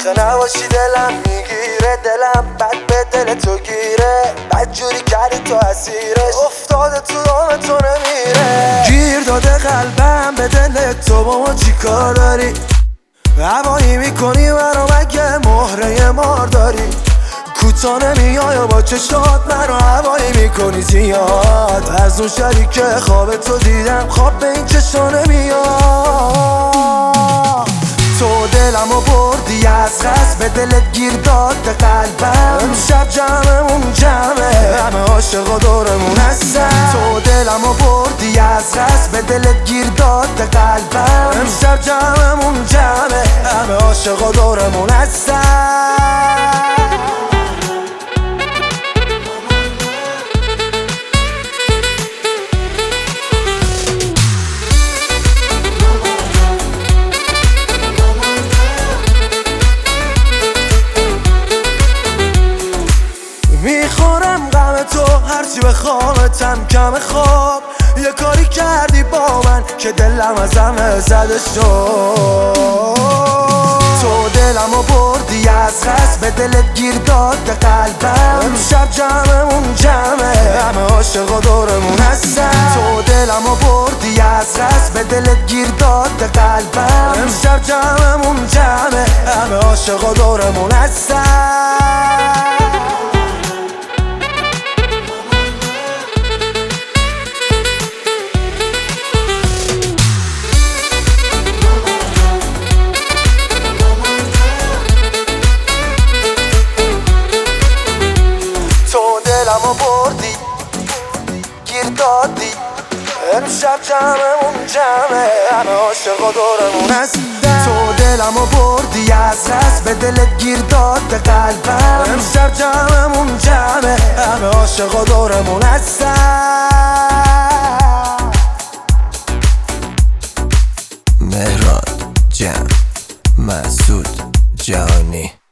آخه نباشی دلم میگیره، دلم بد به دل تو گیره، بد جوری کردی تو اسیرش، افتاده تو دام تو نمیره. گیر داده قلبم به دل تو، با ما چی کار داری؟ هوایی میکنی منو مگه مهره مار داری؟ کوتا نمیای و با چشات منو هوایی میکنی زیاد. از اون شبی که خواب تو دیدم خواب به این چشا نمیاد. تو دلمو بردی از قصد، به دلت گیر داد قلبم. امشب جمعمون جمعه، همه عاشقا دورمون هستن. تو دلمو بردی از قصد، به دلت گیر داد قلبم. امشب جمعمون جمعه، همه عاشقا دورمون هستن. میخورم غم تو هرچی بخوامتم کم خواب. یه کاری کردی با من که دلم از همه زده شد. تو دلمو بردی از قصد، به دلت گیر داد قلبم. امشب جمعمون جمعه، همه عاشقا دورمون هستن. تو دلمو بردی از قصد، به دلت گیر داد قلبم. امشب جمعمون جمعه، همه عاشقا دورمون هستن. دلمو بردی گیر دادی، امشب جمعمون جمعه، همه عاشقا دورمون هستن. تو دلمو بردی از قصد، به دلت گیر داد قلبم. امشب جمعمون جمعه، همه عاشقا دورمون هستن. مهران جمع، مسعود جهانی.